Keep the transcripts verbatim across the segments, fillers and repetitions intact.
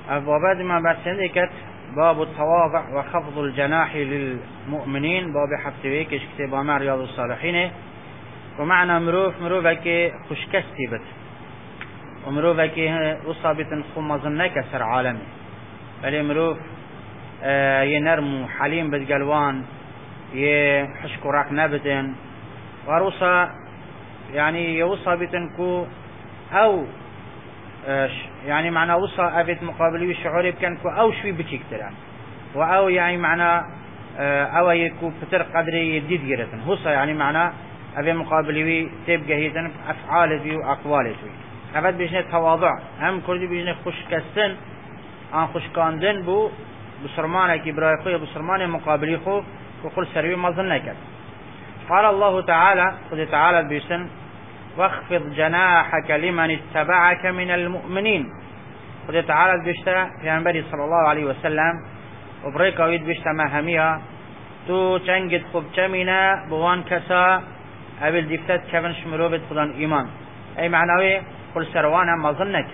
وبعد ما بعد باب التواضع وخفض الجناح للمؤمنين باب حفتويك كتاب مع رياض الصالحين. ومعنى مروف مروفك خشكستي بت ومروفك أصابة خمزنك سر عالمي بل مروف آه ينرمو حليم بالقلوان يحشكو راك نبتن وروسا يعني يوصى بتنكو أو يعني معنى وصى أبيت مقابلي الشعوري بكنكو أو شوي بتشكتران وأو يعني معنى أو يكو بتر قدري يديد جرتن هوصى يعني معنى أبي مقابلي تبقى هيتن أفعال ذي وأقوال ذي أبد بيجني تواضع هم كردي بيجني خوش كستن عن خوش كاندن بو بسرمانة كبراء خوي بسرمانة مقابلي خو وكل سروي ما ظنك. قال الله تعالى قل تعالى بيسن واخفض جناحك لمن اتبعك من المؤمنين. قل تعالى بيشتا في أنبري صلى الله عليه وسلم وبريكا ويد بيشتا مهميها تو تنجد خب جمينا بوان كسا أبل دفتات كفن شمروبت خدان إيمان أي معنوي قل سروانا ما ظنك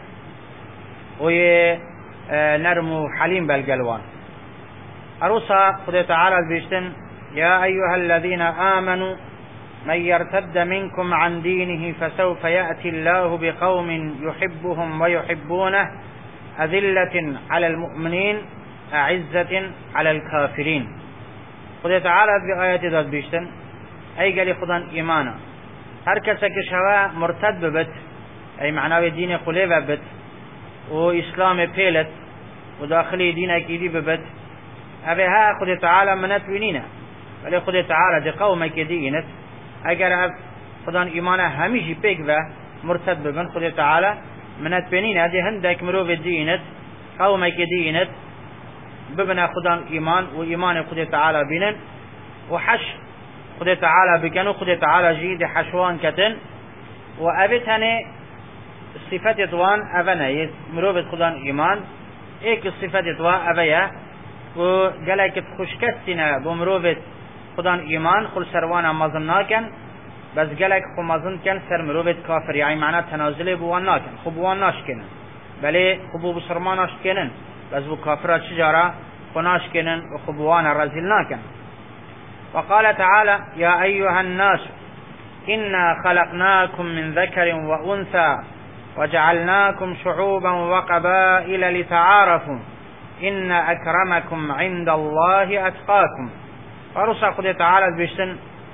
وي نرمو حليم بالقلوان. أروسا قل تعالى بيشتن يا أيها الذين آمنوا من يرتد منكم عن دينه فسوف يأتي الله بقوم يحبهم ويحبونه أذلة على المؤمنين أعزة على الكافرين. قل تعالى بآيات ذات بيشتن أي قال خدان إيمانا هركسك شواء مرتد ببت أي معناه دين خليفة ببت وإسلام بيلت وداخلي دين أكيدي ببت أبيها قل تعالى منت بنينا بل خد تعالى دي قومك دينت اگر خدان ایمانه همیشه پیک و مرتد ببن خد تعالى منت بنينا دي هندك مروف دينت قومك دينت ببنا خدان ایمان و ایمان خد تعالى بينن وحش خد تعالى بكنو خد تعالى جيد حشوان كتن وابتني صفات طوان ابنا مروف خدان ایمان ایک صفات طوان ابیا وقالك خوشكستنا بمروف خدان ایمان خل سروانا مازن ناکن بس گلک خو مازن کن سر مروبت کافر یعنی معنی تنازل بوان ناکن خو بوان ناش کنن بله خو بو بسرمان ناش کنن بس بو کافر چجارا خو ناش کنن و خو بوان رزل ناکن. وقال تعالى يا أيها الناس إنا خلقناكم من ذكر وأنثى وجعلناكم شعوبا وقبائل لتعارفوا إن أكرمكم عند الله أتقاكم. فرصة خد تعالى بيشتن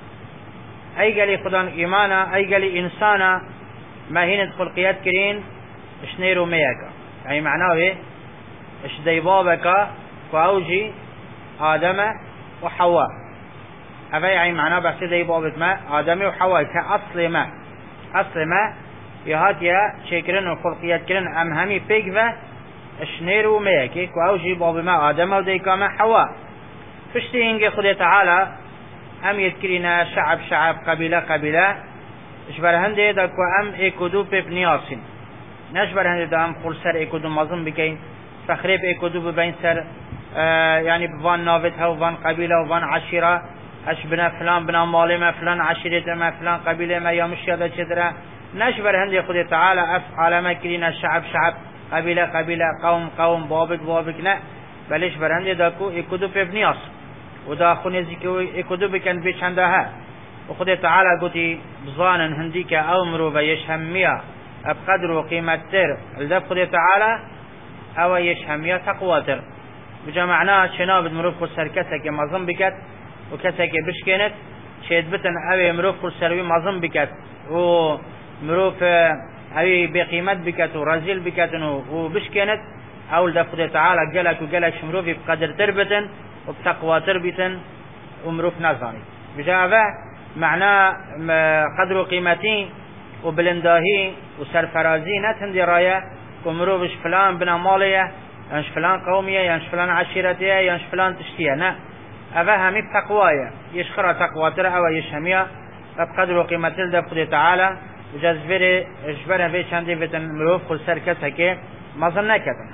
أي قالي خدان إيمانا أي قالي إنسانا ما هين خلقيات كرين اشنيرو ميكا يعني معناه ايه اش ديبابك فأوجي آدم وحواء هذا يعني معناه بس ديبابك ما آدم وحواء كأصل ما أصل ما يهات يا شكرن وخلقيات كرين أم همي بيكفة اشنيرو ميكا فأوجي باب ما آدم وديكا ما حواء فشتي إنجي خد تعالى أم يذكرنا شعب شعب قبيلة قبيلة اشبر هنده داكو أم ايكودو ببنياسين نشبر هنده دا أم خل سر ايكودو مظن بكين فخريب ايكودو ببين سر آه يعني بفان نافتها وفان قبيلة وفان عشيرة اش بنا فلان بنا مالي ما فلان عشيرة ما فلان قبيلة ما يمشي هذا شدرة نشبر هنده خد تعالى أفعال ما كرينا شعب شعب قبيلة قبيلة قوم قوم بابك بابك لا بلش برهنده داكو ايكودو ببنياس ودا خونزی که اکدو بکن بیچندها و خود تعالی گویی بزانن هندی که امرو و یشهمیا بقدر و قیمت تر لذا خود تعالی او یشهمیا تقوى تر بجمعنا شناب مروف كل سركسة که مظن بکت و کسا که بشکنت شید بتن او مروف كل سروی مظن بکت و مروف او بقیمت بکت و رزیل بکت و بشکنت او لذا خود تعالی جلک و جلک شمروفی بقدر تر بتن وبتقوى تربية ومروف نازاني بجاوة معناه قدر قيمتين وبلنداهي وسرفرازي نتندي راية ومروفش فلان بنا مالية ينش فلان قومية ينش فلان عشيرتية ينش فلان تشتية نا أفا همي بتقوايا يشخرا تقوى ترى أو يشهمية بقدر قيمة الدب تعالى وجازفيري اجبرها في شاندي فتن مروف كل سركسها كي مظنة كتن.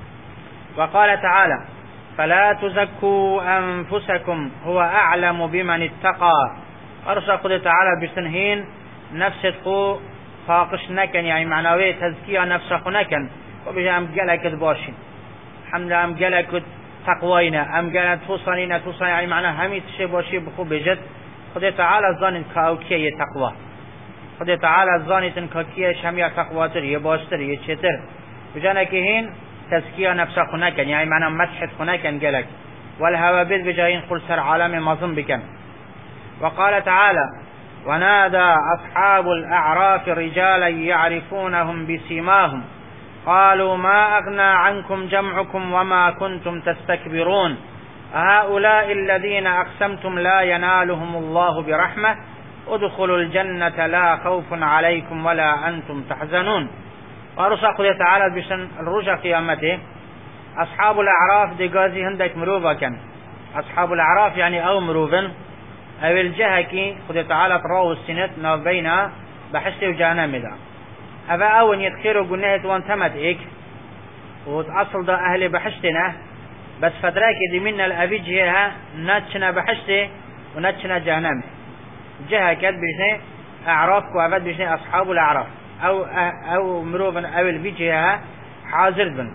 وقال تعالى فلا تزكوا أنفسكم هو أعلم بمن اتقى. أرسل قد تعالى بسنهين نفس خو فاقش نكن يعني معنوي تزكية نفس خو نكن وبجام قلق باشين الحمد لله ام قالك تقوينا ام قالت توصنينا توصني يعني معناه همي تشي باشي بخو بجد خدای تعالی زانین کاوکیه تقوا خدای تعالی زانیتن کاکیه شمیا تقوا تر یه باشتر یه چتر بجانه که هین تزکیه نفسا خونه کن یعنی معنی مسحت خونه کن گلک والهوا بید بجاهین قل سر عالم مظلم بکن وقال تعالى ونادى أصحاب الأعراف رجالا يعرفونهم بسيماهم قالوا ما أغنى عنكم جمعكم وما كنتم تستكبرون هؤلاء الذين أقسمتم لا ينالهم الله برحمة ادخلوا الجنة لا خوف عليكم ولا أنتم تحزنون. ورسا قد تعالى بشن الرجع قيامته أصحاب الأعراف دي قازي هندك مروفا كان أصحاب الأعراف يعني أو مروفا أو الجهة كي قد تعالى تراو السنة نوبينا بحشت وجانا مدا أبا أول يتخيروا قلناه وانتمت إيك وتأصل دا أهل بحشتنا بس فترة كده من الأبيجها ناتشنا بحشته وناتشنا جهنم جهة كد بيجني أعراف كوابد بيجني أصحاب الأعراف أو أو مروفا أو البيجها حاضر بن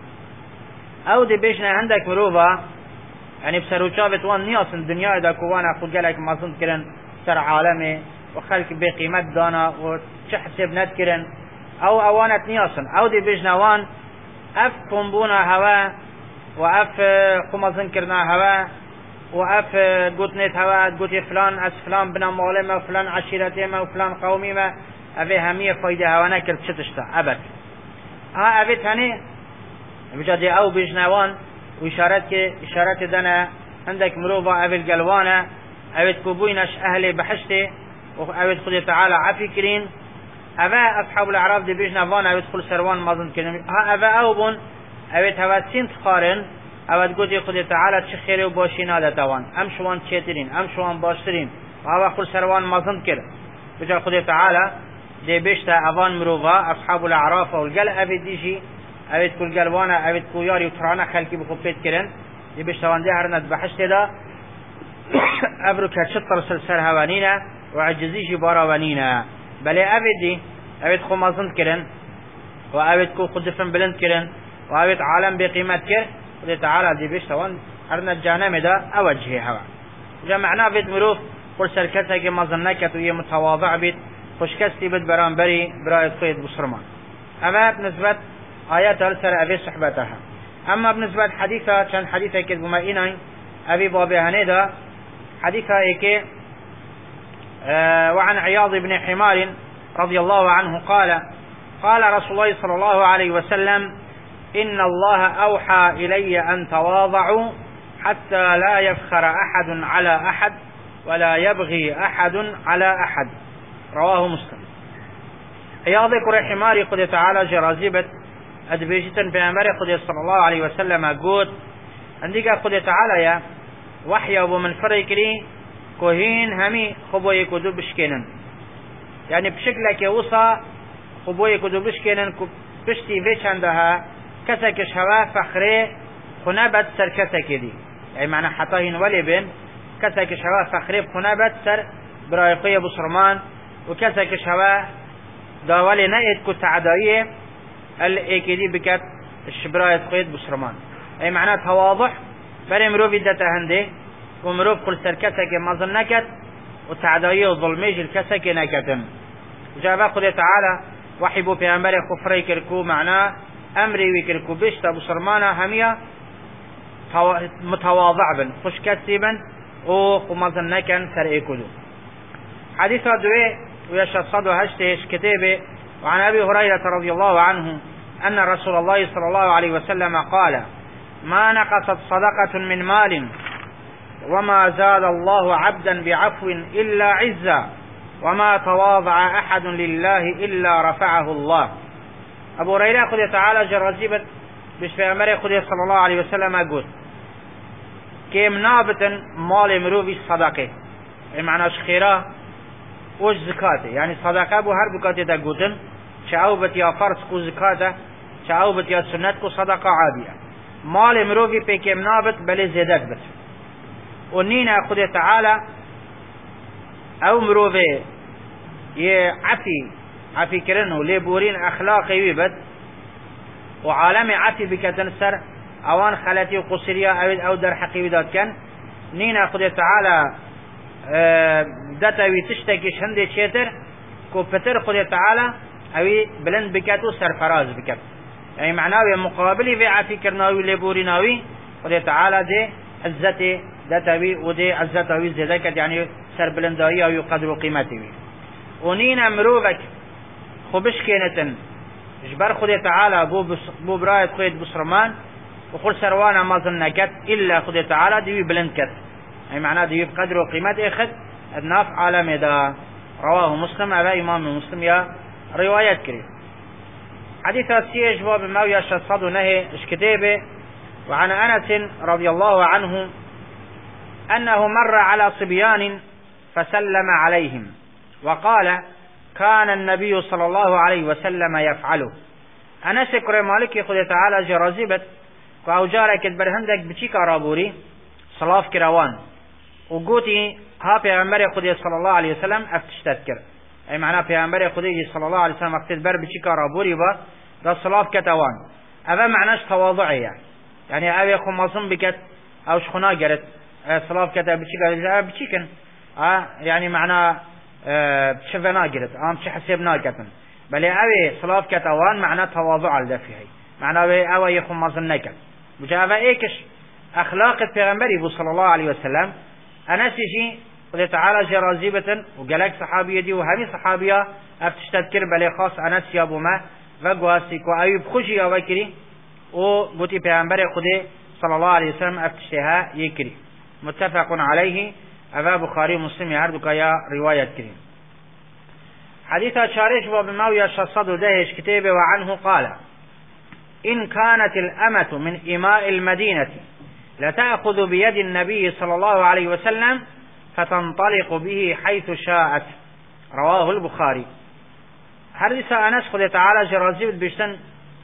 أو دي بيجني عندك مروفا يعني بسروجابت وان نياس الدنيا دا كوانا خود جالك ما صنت كرن سر عالمي وخلق بقيمة دانا وشحسب نتكرن أو أوانت نياسن أو دي بيجني وان أف كنبونا هوا وأف خمازن كرنا هوا وأف قطنت هوا قطي فلان أس فلان بنا مولما وفلان عشيرتما وفلان قوميما أفي همية فايدة هوا نكر تشتشتا أبد ها أفي تاني بجادي أو بجنوان وإشارات كي إشارات دانا عندك مروبا أفي القلوانا أفي تكوبوينش أهلي بحشتي وأفي تخذي تعالى عفي كرين أفا أصحاب الأعراف دي بجنوان أفي تخل سروان مازن كرين ها أفا أو بون اوید هوا سینت خارن اوید گویی خود تعالی چه خیری و باشی نادتوان ام شوان چیترین ام شوان باشترین و هوا خود سروان مازند کرد بجا خود تعالی دی بیشتر اوان مروفا اصحاب الاعراف و الگل اوید دیجی اوید کل گلوانا اوید کویاری و ترانه خلکی بخود پیت کرن دی بیشتر وان دی هرند بحشت دا ابرو کچطر سلسل هوانینا و عجزیجی باراوانینا بله اوید دی اوید خود مازند کرن و اوید کو خود دفن بلند کرن وابت عالم بقيمة كر قد تعالى دي بيش توان أرنا الجهنم دا أوجه هوا جمعنا بيت مروف قل سركتها كما ظنكت وهي متواضع بيت خشكستي بيت بران بري براية قيد بصرمان أما بنسبة آيات السر أبي صحبتها أما بنسبة حديثة كان حديثة كد بمائنين أبي بابي هنيدا حديثة إيكي آه وعن عياض بن حمار رضي الله عنه قال قال رسول الله صلى الله عليه وسلم إن الله أوحى إلي أن تواضعوا حتى لا يفخر أحد على أحد ولا يبغي أحد على أحد رواه مسلم. عياض كري حماري قد تعالى جرازيبت أدبيجتا بأمر قد صلى الله عليه وسلم قد عندك قد تعالى يا وحي أبو من فريكري كوهين همي خبوي كدو بشكينن يعني بشكلك يوصى خبوي كدو بشكينن بشتي فيش عندها كسكش هوا فخري خنابت سر كسكدي يعني معنى حطاهن ولي بين كسكش هوا فخري خنابت سر برايقية بصرمان وكسكش هوا داولي نايد كتعدائية الايكيدي بكت الشبراية قيد بصرمان اي معنى تواضح بري مروف دتا هندي ومروف كل سر كسكي مظن نكت وتعدائية وظلميج الكسكي نكتن جابا قد تعالى وحبوا في أمري خفري كركو معناه أمري ويكركو بيشتا بصرمانا همية متواضع بن خوش كسبا وخمازن نكن سرئي كدو حديث دوي ويشصد هشتش كتابه وعن أبي هريرة رضي الله عنه أن رسول الله صلى الله عليه وسلم قال ما نقصت صدقة من مال وما زاد الله عبدا بعفو إلا عزا وما تواضع أحد لله إلا رفعه الله. أبو هريرة خذ تعالى جرازيبت بشفاء أمره خذ صلى الله عليه وسلم أقول كيم نابتا مال مروفي صدقه يعني معنى خيرا وش زكاته يعني صدقه بو هر بكاته دا قوتن شعو بتيا فرس كو زكاته شعو بتيا سنت كو صدقه عادية مال مروفي بي كيم نابت بلي زيدت بس ونينا خذ تعالى أو مروفي يعفي عفي كرنه لبورين أخلاقي ويبد وعالم عفي بكتنسر اوان خلطی و قصریا اوید او در حقیقی داد کن نین خود تعالی دتوی تشتکیش هنده چیتر کو پتر خود تعالی اوی بلند بکت و سرفراز بکت یعنی معناوی مقابلی وی عفی کرناوی لبوری ناوی خود تعالی ده عزت دتوی و ده عزت اوی زیده کت یعنی سر بلندایی اوی قدر و قیمتی وی و نین امروفک خوبش کینتن جبر خود تعالی بو, بس بو برایت خود بسرمان و خود سروان مازن نکت الا خود تعالی دیوی بلند کت يعني معناه دي بقدر وقيمة اخذ الناف عالم دا رواه مسلم أبا إمام مسلم يا روايات كريم حديث السيء جواب الماوية شصد نهي كتابه وعن أنس رضي الله عنه أنه مر على صبيان فسلم عليهم وقال كان النبي صلى الله عليه وسلم يفعله أنس كري مالك يخذ تعالى جرازبت وأوجارك البرهندك بشي كارابوري صلاف كروان وقوتي ها پیغمبر خودی صلی الله علیه وسلم افتشتت کرد ای معنی پیغمبر خودی صلی الله علیه وسلم وقتی بر بچی کارا بوری با دا صلاف کتوان اوه معناش تواضعیه یعنی اوه خماسم بکت اوش خنا گرد صلاف کتا بچی گرد بچی کن یعنی معنی شفنا گرد ام چه حساب ناکتن بلی اوه صلاف کتوان معنی تواضع لدفعه معنی اوه اوه خماسم نکت بجا اوه ایکش اخلاق پیغمبری بو صلی الله علیه وسلم انسیشی خود تعالی جرازیبتن و گلک صحابیه دی و همی صحابیه افتشتد کر بلی خاص انس یا بو ما و گواسی کو ایوب خوشی یا وکری و گوتی پیغمبر خود صلی الله علیه وسلم افتشتها یکری متفق علیه اوه بخاری مسلم هر دو که یا روایت کریم حديث شارش باب الماوية شصد دهش كتابه وعنه قال إن كانت الأمة من إماء المدينة لتأخذ بيد النبي صلى الله عليه وسلم فتنطلق به حيث شاءت رواه البخاري. حديث أنس خد تعالى جرازي بيشتن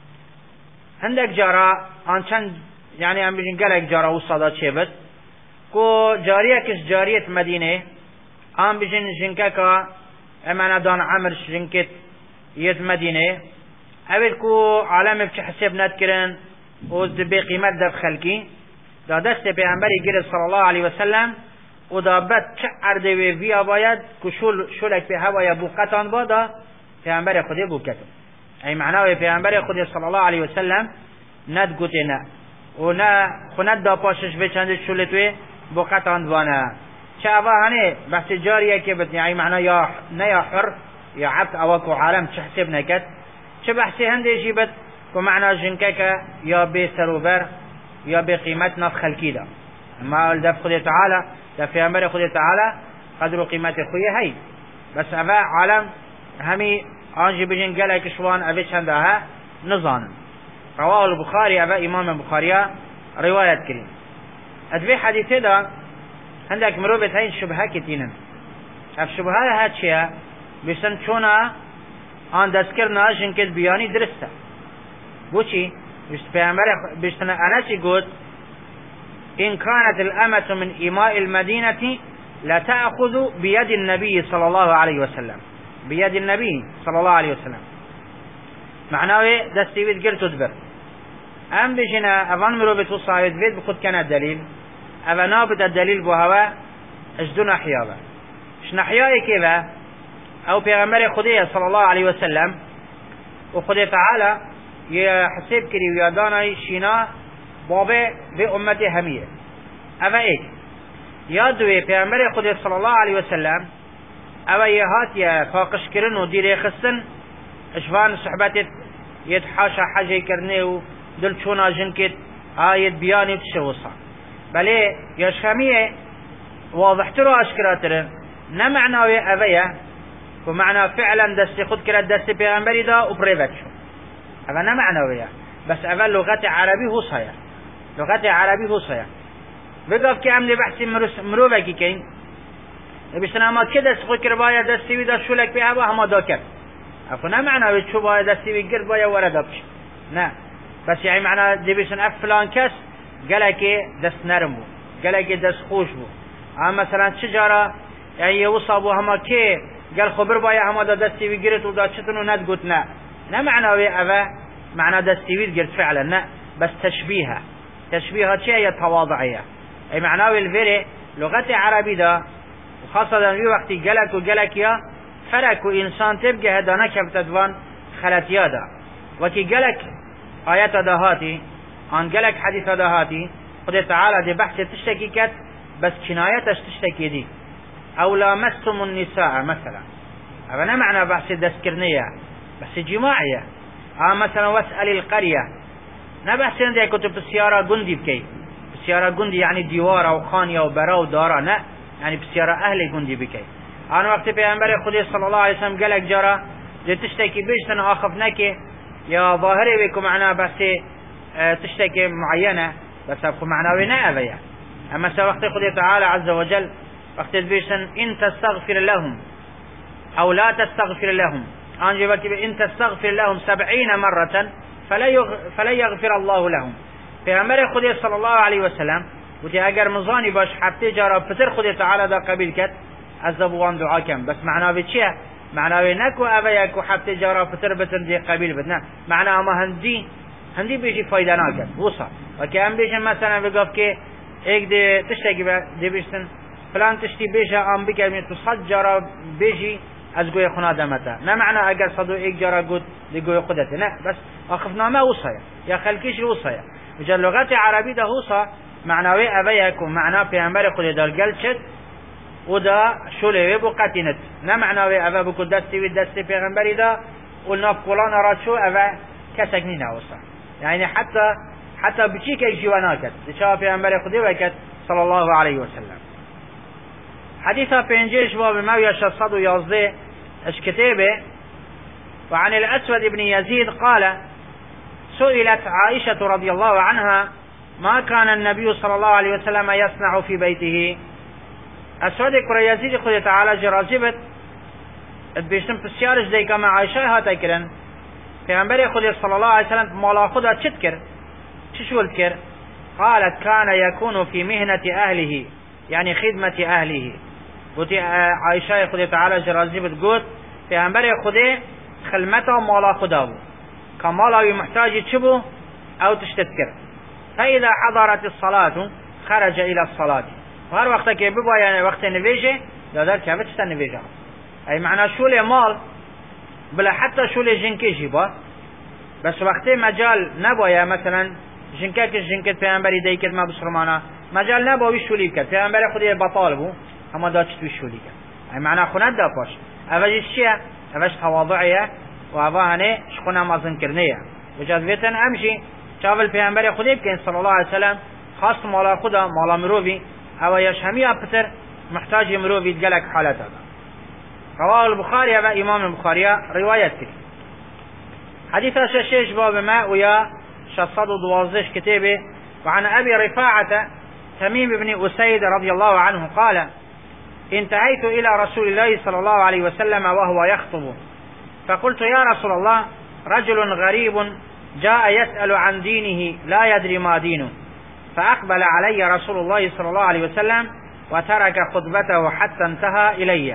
عندك جارا آنچن يعني ام بيجن قالك جارا وصدا چبت کو جارية كش جارية مدينة ام بيجن جنكا امانا دان عمر جنكت يد مدينة اول کو عالم بچ حساب نذكرن و دبي قيمة دب خلقي دا دست پیغمبری گرد صلی الله علیه وسلم و دا بد چه عرده وی وی باید که شول شولک به هوای بوقتان بادا پیغمبر خودی بوقتان ای معنی پیغمبر خودی صلی الله علیه وسلم ند گوته نه و نه خوند دا پاشش بچند شولتوی بوقتان بانه چه اوه هنه بحث جاریه که بتنی ای معنی یا نه یا حر یا عبد اوکو عالم چه حسب نکد چه بحثی هنده جیبت که معنی جنکه که یا بی سروبر یا به قیمت نف خلقی دا اما دف خود تعالی دف پیامبر خود تعالی قدر و قیمت خویه هی بس اوه عالم همی آنجی بجن گلک شوان اوه چنده ها نظان رواه البخاری اوه امام بخاری روایت کریم ادوی حدیثه دا هندک مروبت هین شبهه کتینن اف شبهه ها چیه بشتن چونه آن دستکر ناجن کد بیانی درسته بو چی بشت پیامبر بشتن انسی گفت إن كانت الأمة من إماء المدينة لتأخذ بيد النبي صلى الله عليه وسلم بيد النبي صلى الله عليه وسلم معناه دستيويد قلت تدبر أم بجنا أفان مرو بتوصايد بيت بخد كان الدليل أفنا بد الدليل بهوا اجدو نحيابا اش نحيائي كيفا أو بيغمبر خديه صلى الله عليه وسلم وخديه تعالى يحسب كري ويادانا شينا بابه به امت همیه اوه ایک یادوی پیامبر خود صلی الله علیه وسلم اوه یهات یا فاقش کرن و دیره خستن اشوان صحبتت ید حاشا حجه کرنه و دل چونا جنکت آید بیانی تشوصا بله یاش همیه واضح ترو اشکراتره نمعناوی اوه یا ومعنى فعلا دست خود کرد دست پیغمبری دا و پریوت شو اوه نمعناوی بس اوه لغت عربی هو صحیح لغت عربی هو صحیح بگاف که عمل بحثی مروفه کی کن بشتن اما که دست خود کر باید دستی وی دا شولک بی هوا هما دا کرد افو نه معنی چو باید دستی وی گرد باید ورد بش نه بس یعنی معنی دی بشتن اف فلان کس گله که دست نرم بو گله که دست خوش بو اما مثلا چجارا یعنی یه وصابو هما که گل خبر باید هما دا دستی وی گرد و دا چطنو ند گوت نه نه معنی وی اوه معنى دستيويد قلت فعلا لا بس تشبيهها تشبيه چیه تواضعیه ای معناوی الویره لغت عربی دا وخاصة في وقت جلك وجلك يا فرق وإنسان تبقى هدانا كبتدوان خلاتيا دا وكي جلك آيات دهاتي عن جلك حديث دهاتي خد تعالى دي بحث تشتكي كت بس كنايتش تشتكي دي أو لامستم النساء مثلا هذا معنى بحث دسكرنية بحث جماعية آه مثلا واسأل القرية نبحث عندي كتب السيارة جندي بكي السيارة جندي يعني ديوارة وخانية وبرا ودارة لا يعني بسيارة أهل جندي بكي أنا وقت پیغمبر خدا صلى الله عليه وسلم قالك جرى دي تشتكي بيشتن آخفناك يا ظاهري بكم معنا بس اه تشتكي معينة بس أبقى معنا ونا أبيا أما سوقت خدا تعالى عز وجل وقت بيشتن إن تستغفر لهم أو لا تستغفر لهم أنجي بكي إن تستغفر لهم سبعين مرة فلا, يغ... فلا يغفر الله لهم پیغمبر خدا صلى الله عليه وسلم وتي اگر مزانی باش حتی جارا پتر خدا تعالی دا قبیل کد از زبوان دعا کم بس معناوی چیه معناوی نکو اوه یکو حتی جارا پتر بتر دی قبیل بد نه معنا اما هندی هندی بیشی فایده ناکد وصا وکی هم بیشن مثلا بگفت که ایک دی تشتگی دی بیشتن فلان تشتی بیشه ام بکرمی تو صد جارا بیشی از گوی خنا دمتا نه معنا اگر صدو ایک جارا گود دی گوی خودته نه بس اخفنامه وصایا یا خلکیش وصایا وجا لغت عربی ده وصا معناوی اوه یکو معنا پیغمبر خود دار گل شد و دا شوله بو قتینت نه معناوی اوه بکو دستی و دستی پیغمبری دا و ناف قولان راد شو اوه کسک نی نوسا یعنی حتی حتی بچی که جوانا کد دچا پیغمبر خودی وکد صلی الله علیه وسلم حدیثا پینجیش باب مویا شصد و یازده اش کتابه وعن الأسود بن يزيد قال سئلت عائشة رضي الله عنها ما كان النبي صلى الله عليه وسلم يصنع في بيته أسود كرة يزيد خد تعالى جراجبت بيشتم بسيارش زي كما عائشة هاتا كرن پیغمبر خد صلى الله عليه وسلم مولا خدا چت كر چشول كر قالت كان يكون في مهنة أهله يعني خدمة أهله قلت عائشة خد تعالى جراجبت قلت پیغمبر خد خلمته مولا خدا بو كمالا محتاج چبو أو تشتذكر فإذا حضرت الصلاة خرج إلى الصلاة وهر وقت كي ببا يعني وقت نويجه دادر كافة تشتا نويجه أي معنى شولي مال بلا حتى شولي جنكي جيبا بس وقت مجال نبايا مثلا جنكاك جنكت پیغمبری دیکت ما بسرمانا مجال نباوی شولی کرد پیغمبر خودی بطال بو اما دا چطوی شولی کرد أي معنى خونت دا پاش اوش چیه؟ اوش تواضعیه و اوهانه شخونا مازن کرنیه وجاذبتن امشي چاول پیغمبر خودی بکن صلی الله علیه وسلم خاص مالا خدا مالا مروی او یش همی اپتر محتاج مروی گلک حالت هذا رواه البخاري و امام البخاري روایت کرد حديث شش باب ما ويا شصد دوازش كتابه وعن ابي رفاعة تميم بن أسيد رضي الله عنه قال انتهيت الى رسول الله صلى الله عليه وسلم وهو يخطب فقلت يا رسول الله رجل غريب جاء يسأل عن دينه لا يدري ما دينه فأقبل علي رسول الله صلى الله عليه وسلم وترك خطبته حتى انتهى إلي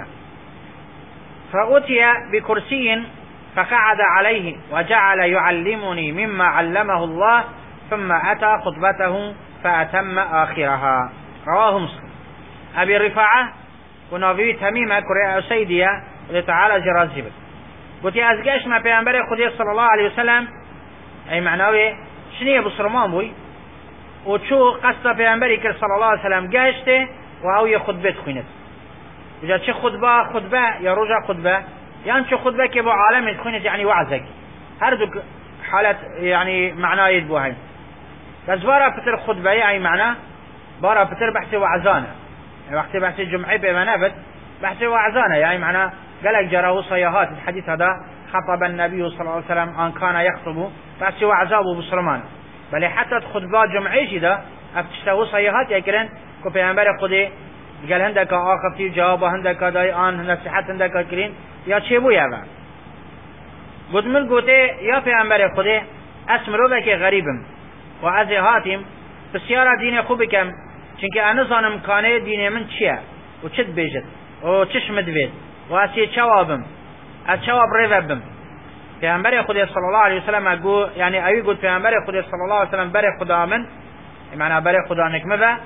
فأتي بكرسي فقعد عليه وجعل يعلمني مما علمه الله ثم أتى خطبته فأتم آخرها رواه مسلم أبي رفاعة ونبي تميمة كريء سيدية لتعالى جرازبت قلت أزقاش ما بيعنبري خدي صلى الله عليه وسلم أي معناوي شنية بصرمان بوي وشو قصة بيعنبري كر صلى الله عليه وسلم قاشته وهو خطبت خوينت وجاء شي خطبة خطبة يا رجع خطبة يعني شو خطبة كبو عالم خوينت يعني وعزك هردوك حالة يعني معناه يدبوهاي بس بارا بتر خطبة يعني معناه بارا بتر بحثي وعزانة وقت بحثي جمعي بمنابت بحثي وعزانة يعني معناه قالك جراه صياهات الحديث هذا خطب النبي صلى الله عليه وسلم أن كان يخطب بحثي وعزابه بسرمان بل حتى خطبات جمعي جدا افتشتهو صياهات يكرن كو پیغمبر خودي قال هندك آخفتي جواب هندك داي آن نصيحت هندك كرين يا چه بو يا قد من قوتي يا پیغمبر خودي اسم رو بك غريبم و از هاتم بسیار دین خوبکم چونکه انا زانم کانه دین من چیه و چت بیجت و چشم دوید و اسی جوابم از جواب روبم پیامبر خدا صلی الله علیه و سلم گو یعنی اوی گفت پیامبر خدا صلی الله علیه و سلم بر خدا من معنى بري خدا نكمه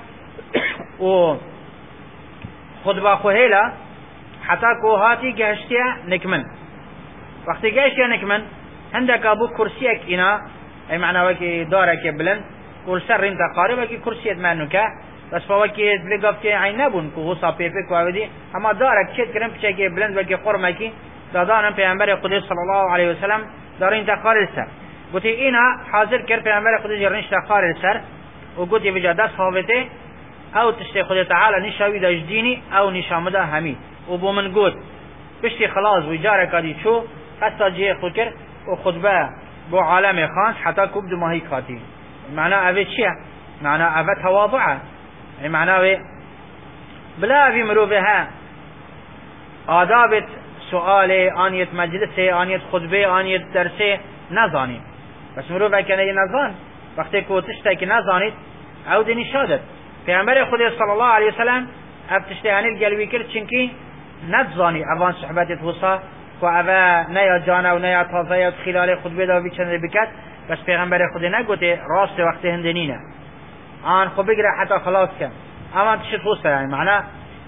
و خطبه خوهيلا حتى كوهاتي جهشتيا نكمن وقتی جهشتيا نكمن عندك ابو كرسيك انا اي معنى وكي دارك بلند كل سر انت قارب وكي كرسيت منك بس فوكي لقفتي عين نبون كو غصا بيبك وابدي اما دارك شد كرم بشكي بلند وكي قرمكي دادانا پیغمبر قدس صلى الله عليه وسلم دارين تقار السر قلتي انا حاضر كر پیغمبر قدس جرنش تقار السر وقلتي بجا دست حافظه او تشتي خدا تعالى نشاوي دا جديني او نشامده همي وبو من قد بشتي خلاص ويجارة كادي شو حتى جيه خكر وخطبه بو عالم خانس حتى كبدو ماهي كاتي معناه اوه چيه؟ معناه اوه تواضعه معناه اوه بلا اوه مروفه ها آدابت سؤاله آنیت مجلسه آنیت خطبه آنیت درسه نزانید بس مروفه کنه نزان وقتی که تشته که نزانید او دینی شادت پیغمبر خدا صلی الله علیه وسلم اب تشته هنیل گلوی کرد چنکی نزانی اوان صحبتت وصا و اوه نیا جانه و نیا تازه و خلال خطبه داوی چنده بکد بس پیغمبر خدا نگوته راست وقت هندنینه آن خو بگره حتی خلاص کن اوان تشت وصا یعنی معنی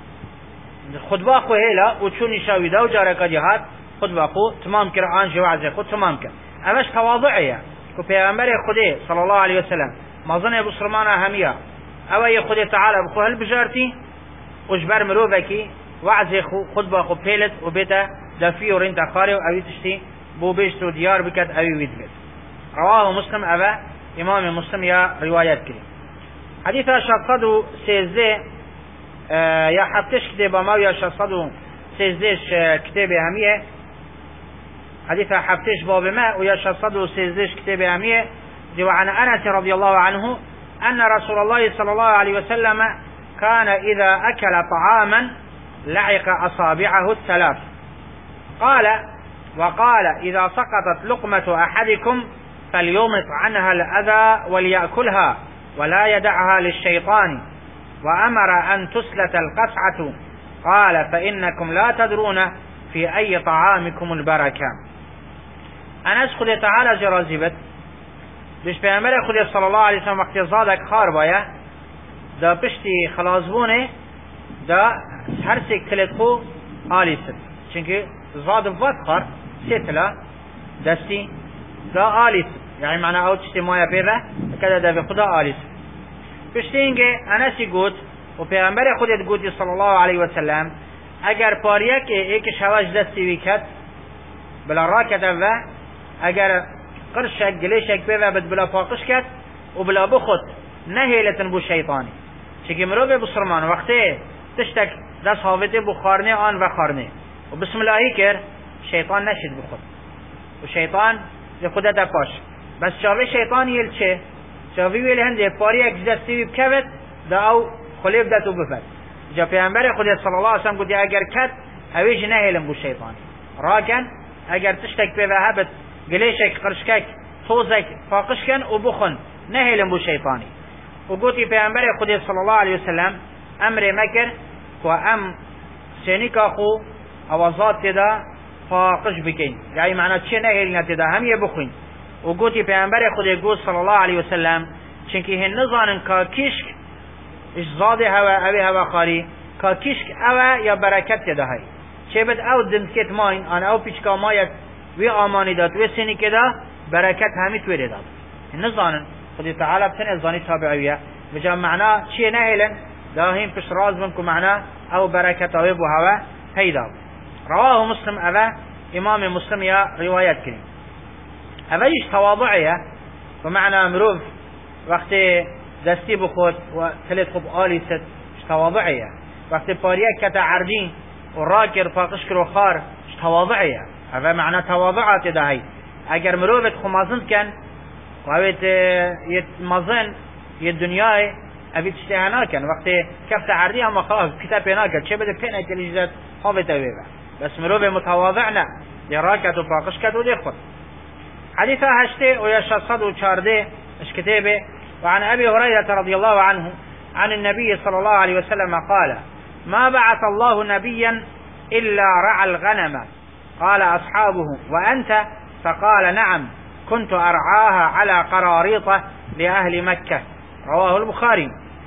خطبه خو هیلا و چون نشاویده و جارکا جهات خطبه خو تمام کر آن جوعزه خو تمام کر اوش تواضعیه که پیغمبر خدا صلی الله علیه وسلم مازن ابو سلمان همیه اوه خدا تعالی بخو هل بجارتی اجبر مروفکی وعزه خو خطبه خو پیلت و بیتا دفی و رین تخاری و اوی تشتی بو بیشت و دیار بکد اوی وید بید رواه مسلم اوه امام مسلم یا روایت کری حدیث شصد و سیزده یا حفتش کتابه ما یا شصد و سیزدهش کتابه همیه حديث حفتش باب ما ويا شصد وسيزدش كتاب عمية دي وعن أنس رضي الله عنه أن رسول الله صلى الله عليه وسلم كان إذا أكل طعاما لعق أصابعه الثلاث قال وقال إذا سقطت لقمة أحدكم فليمط عنها الأذى وليأكلها ولا يدعها للشيطان وأمر أن تسلت القسعة قال فإنكم لا تدرون في أي طعامكم البركة أنس خدا تعالى جرازبت بش پیامبر خدا صلی الله علیه وسلم وقتی زادک خار بایا دا پشتی خلاص بونه دا هر سک تلت خو آلی ست چونکه زاد وقت خار ستلا دستی دا آلی ست یعنی معنی او تشتی مایا پیره کده دا به خدا آلی ست پشتی اینگه انسی گوت و پیامبر خدا گوتی صلی الله علیه وسلم اگر پاریه که ایک شواش دستی ویکت بلا راکت و اگر قرشک گلیشک به و بد بلا فاقش کت و بلا بخود نهیلتن بو شیطانی چکی مرو به بسرمان وقتی تشتک دست حافظه بخارنه آن و خارنه و بسم اللهی کر شیطان نشید بخود و شیطان به خودت پاش بس چاوه شیطان یل چه چاوه ویل هنده پاری یک دستی بکوت دا او خلیب دتو بفت جا پیامبر خدا صلی الله علیه و سلم گفت اگر کت اویج نهیلن بو شیطانی راکن اگر تشتک به وهبت گلیشک قرشکک توزک فاقش کن و بخون نهیلن بو شیطانی و گوتی پیامبر خدا صلی الله علیه وسلم امر مکر و ام سنیکا خو اوازات تدا فاقش بکن یعنی معنی چه نهیلن تدا همیه بخون و گوتی پیامبر خدا گوت صلی الله علیه وسلم چنکی هن نزانن که کشک اش زاده هوا اوی هوا خاری که کشک اوه یا برکت تدا های چه بد او دندکت ماین آن او پیچکا مایت وی آمانی داد وی سنی که دا برکت همی توی داد نزانن خودی تعالی بتن ازانی تابعیه بجا معنا چیه نهیلن دا هم پش راز من که معنا او برکت اوی بو هوا هیدا رواه مسلم اوه امام مسلم یا روایت کریم اوه ایش تواضعیه و معنا مروف وقتی دستی بخود و تلت خوب آلی ست تواضعیه وقتی پاریه کتا عردین و راکر فاقش کرو خار تواضعیه اوه معنی تواضعات ده هی اگر مروفت خو مازند کن و اوید یه مازن یه دنیای اوید اشتهانا کن وقتی کفت عردی هم خلاص پیتا پینا کن چه بده پینا کلیجدت خوابت اویده بس مروف متواضع نه دی راکت و فاقش کت و دی خود حديث هشته ويشصد وشارده اش كتابه وعن أبي هريرة رضي الله عنه عن النبي صلى الله عليه وسلم قال ما بعث الله نبيا إلا رعى الغنم قال أصحابه وأنت فقال نعم كنت أرعاها على قراريطة لأهل مكة رواه البخاري.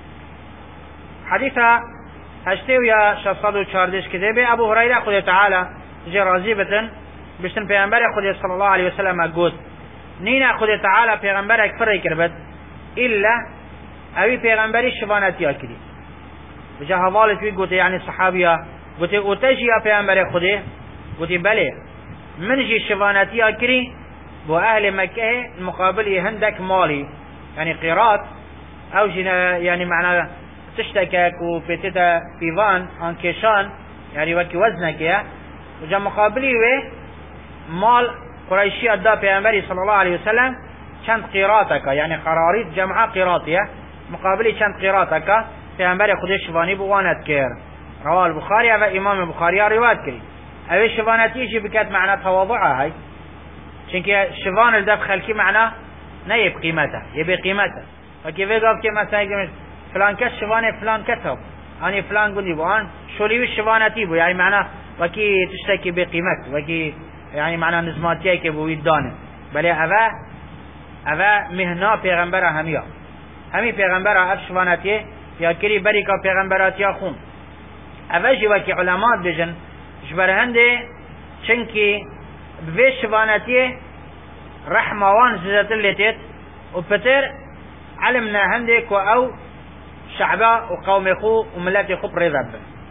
حديث هشتيو يا شصد وشاردش كذبه أبو هريرة خذ تعالى جرازيبة بشتن پیغمبر خذ صلى الله عليه وسلم قلت نينا خذ تعالى پیغمبر اكفر كربت إلا أبي پیغمبر شفانتي أكري بجا حوالت بي قلت يعني صحابيا قلت أتجي يا پیغمبر خذ قلت بلي من جي شفانتي أكري بو أهل مكة المقابل هندك مالي يعني قيرات أو جنا يعني معنى تشتكك وبتتا فيفان عن كيشان يعني وكي وزنك يا وجا مقابلي و مال قريشي أدى پیغمبر صلى الله عليه وسلم چند قيراتك يعني قراريت جمع قيراتية مقابلي چند قيراتك پیغمبر خود شفاني بوانت كير. رواه البخاري و امام البخاري روایت کری. او شفانتي جي بكات معنى تواضعها هاي چونك شفان الدف خلقي معنى نيب قيمته يبي قيمته وكيف قال كي مثلا فلان كش شفانه فلان كتب اني فلان قولي بوان شولي شفانتي بو يعني معنى وكي تشتكي بقيمته وكي يعني معنى نزماتيه كي بو يدانه بل اوا اوا مهنا پیغمبر هميا همي پیغمبر اف شفانتي يا كري بريكا پیغمبرات يا خون اوا جي وكي علماء بجن جبرهنده چنكي بوی شفانتي رحمه وان زدت الليتت وبتر علمنا هندك او شعبا وقوم خو وملاتي خو بريضب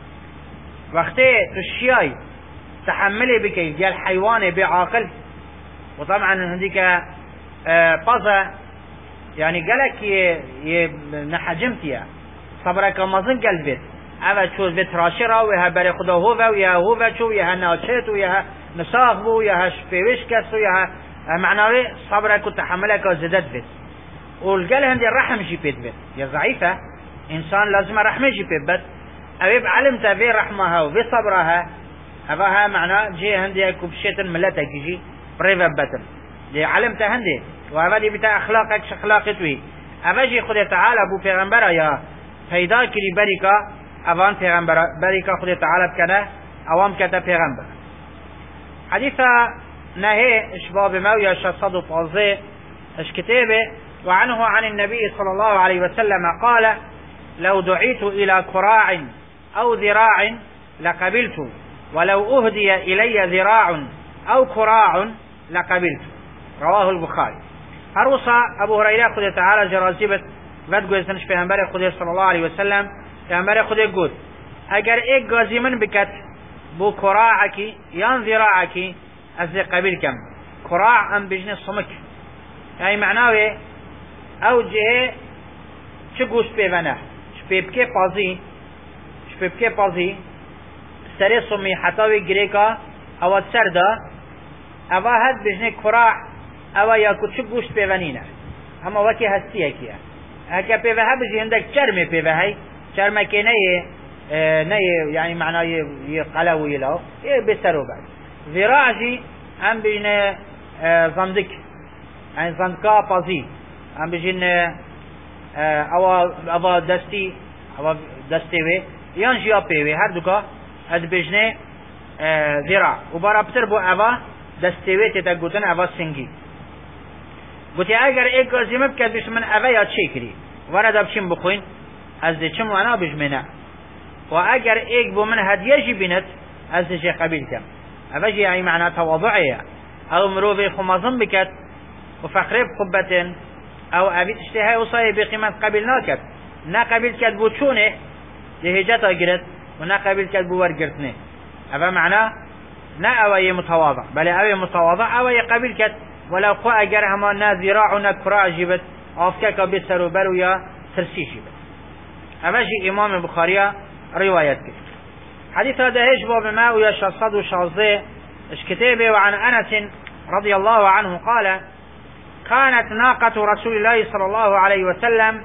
وقتي تشياي تحملي بكي ديال حيوان بعاقل وطبعا هنديك آه بازا يعني قالك ي نحجمتيا صبرك مازن قلبت اما شو بيت راشرا وها بري خدا هو ويا هو شو يا ناچت ويا نساخ بو يا شپيوش كسو يا معناوي صبرك وتحملك زدت بيت والقال هندي الرحم جي بيت بيت يا ضعيفه انسان لازم رحمه جي بيت بس ابي علمت في رحمها وفي صبرها هذا معناه جي هندي كبشيت ملتك جي بريفا بتر دي علمت هندي وهذا دي بتاع اخلاقك اخلاقتوي ابجي خد تعالى ابو پیغمبر يا پیدا کری بریکا اوان پیغمبر بریکا خد تعالى بکنه اوام کته پیغمبر حديث نهي اشباب مويا شصد طازي اش كتابه وعنه عن النبي صلى الله عليه وسلم قال لو دعيت الى كراع او ذراع لقبلت ولو اهدي الي ذراع او كراع لقبلت. رواه البخاري. هروسا ابو هريره خد تعالى جرازيبت ود گوزنش پیغمبر خدا صلی الله علیه وسلم پیغمبر خدا گفت اگر یک گازی من بکت بو کراعکی یا ذراعکی از قبیل کم کراع ام بجن صمک یعنی معناوی او جه چه گوش پیونه شپیبکه پازی شپیبکه پازی سر صمی حتاوی گریکا او سر دا او هد بجن کراع او یا چه گوش پیونینه اما وکی هستیه کیه هكا بيفها بجي عندك شرمي بيفهاي شرمه كي نيه اه نيه يعني معناه يقلو يلو بيسرو بعد ذراعي ام بين اه زندك يعني زندكا بازي ام بيجين اه او او دستي او دستي وي ينجي ابي هر دوكا اد بيجنه اه ذراع وبرا بتر بو اوا دستي وي تتغوتن اوا سنگي گوتی اگر ایک گازیمه بکد بیش من اوه یا چه کری ورد بچیم بخوین از ده چم وانا بجمنه و اگر ایک بو من هدیه جی بیند از ده جی قبیل کم اوه جی یعنی معنی تواضعیه او مروفی خمازم بکد و فقره بخبتن او اوی تشتیه اصای بقیمت قبیل ناکد نا قبیل کد بو چونه ده هجتا گرد و نا قبیل کد بو ورگرتنه اوه معنی نا اوه متواضع بله اوه متواضع اوه قبیل کد ولو قو اگر هما نا ذراع و نا کراع جیبت آفکاکا بی سر و برو یا ترسی جیبت اوشی امام بخاری روایت کرد. حدیث دهش باب ما و یا شصد و شازده اش کتابه وعن انس رضی الله عنه قال كانت ناقة رسول الله صلى الله عليه وسلم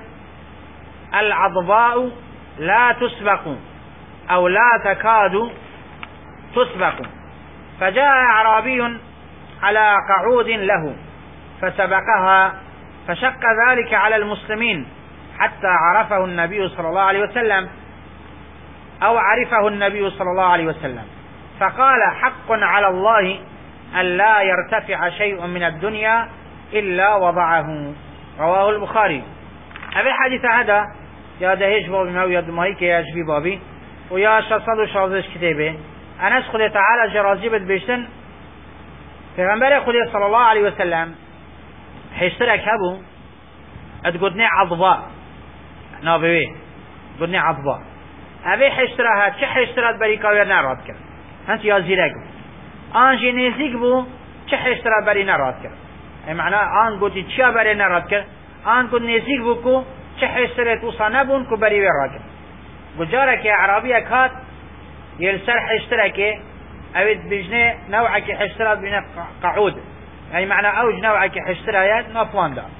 العضباء لا تسبق او لا تكاد تسبق فجاء اعرابي على قعود له فسبقها فشق ذلك على المسلمين حتى عرفه النبي صلى الله عليه وسلم أو عرفه النبي صلى الله عليه وسلم فقال حق على الله أن لا يرتفع شيء من الدنيا إلا وضعه. رواه البخاري. أبي حديث هذا يا دهيش بابي ما ويا دمائي كي يجبي بابي ويا شصد وشازش كتابه أنس خده تعالى جرازي بتبشتن پیغمبر خدا صلى الله عليه وسلم حشترك هبو اتقدني عضباء نابوي قدني عضباء أبي حشترها چه حشترات بريكاوير نراد كر هنت يا زيرك آنجي نزيك بو چه حشترات بري نراد كر اي معناه آن قدي چيا بري نراد كر آن قد نزيك بو كو چه حشترات وصانبون كو بري وراد كر بجارك يا عربية كات يلسر حشترك أود بجنة نوعك حشترات بين قعود يعني معنى أوج نوعك حشترات نافوان دا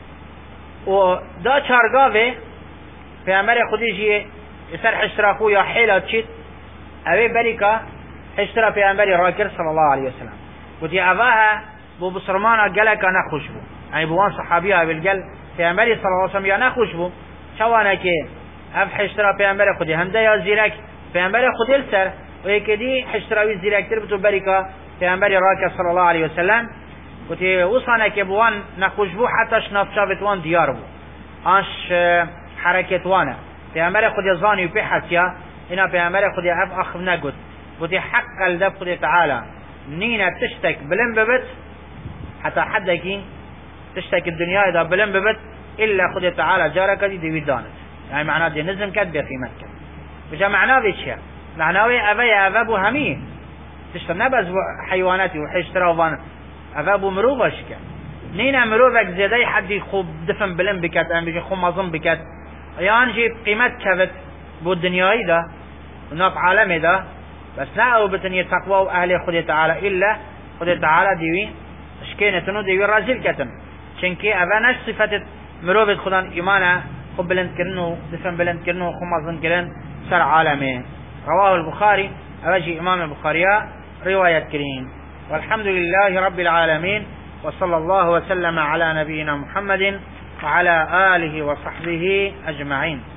ودا چارقاوه في عمر خديجي يسر حشتراكو يا حيلة تشيت أبي بريكا حشترا في عمر راكر صلى الله عليه وسلم ودي أباها بو بصرمانا قلق أنا خوشبو يعني بوان صحابيها بالقل في عمر صلى الله عليه وسلم يانا خوشبو شوانا كي أف حشترا في عمر خدي همدا يا زيرك في عمر خدي السر ويكدي حشتراوي زيركتر بتو بريكا في عمر راكر صلى الله عليه وسلم ودي وصانا كي بوان نخوشبو حتى شنافشا بتوان ديار بو آنش حركة وانا پیامبر خدا زانی و بحثیا اینا پیامبر خدا اف اخ نگود بودی حق الدب خدا تعالی نینا تشتك بلن ببت حتى حدكي تشتك الدنيا اذا بلن ببت الا خدا تعالى جارك دي دي دانت يعني معناه دي نزم كد بقيمتك بجا معناه بيشيا معناه ابي ابو همي تشتر نبز حيواناتي وحشترا وبان ابو مروبش كان نينا مروبك زيادة حد خوب دفن بلن بكت ام بيجي خوب مظن بكت يعني جيب قيمت كبت بو الدنياي ده وناف عالمي ده بس لا او بتنية تقوى واهل خدا تعالى الا خدا تعالى ديوي اشكينتنو ديوي رازل كتن چنكي اوانش صفت مروبت خدان ايمانا خوب بلند كرنو دفن بلند كرنو خوب مظن كرن سر عالمي رواه البخاري اوجي امام البخاري رواية كريم والحمد لله رب العالمين وصلى الله وسلم على نبينا محمد وعلى آله وصحبه أجمعين.